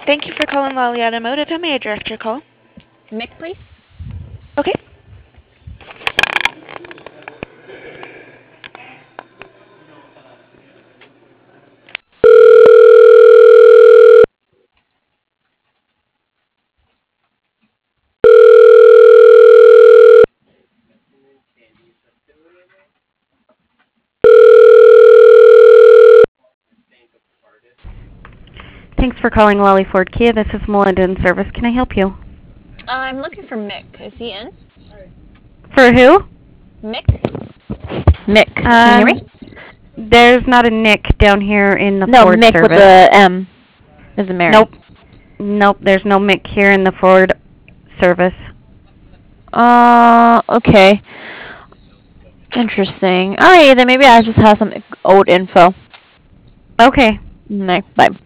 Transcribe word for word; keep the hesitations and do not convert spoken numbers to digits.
Thank you for calling Lally Automotive. How may I direct your call? Mick, please. Okay. Thanks for calling Lally Ford Kia. This is Melinda in service. Can I help you? Uh, I'm looking for Mick. Is he in? For who? Mick? Mick. Can you hear Um, me? there's not a Nick down here in the No, Ford Mick with service. the M. As in Mary. Nope. Nope, there's no Mick here in the Ford service. Uh, okay. Interesting. Alright, then maybe I just have some old info. Okay. No, bye.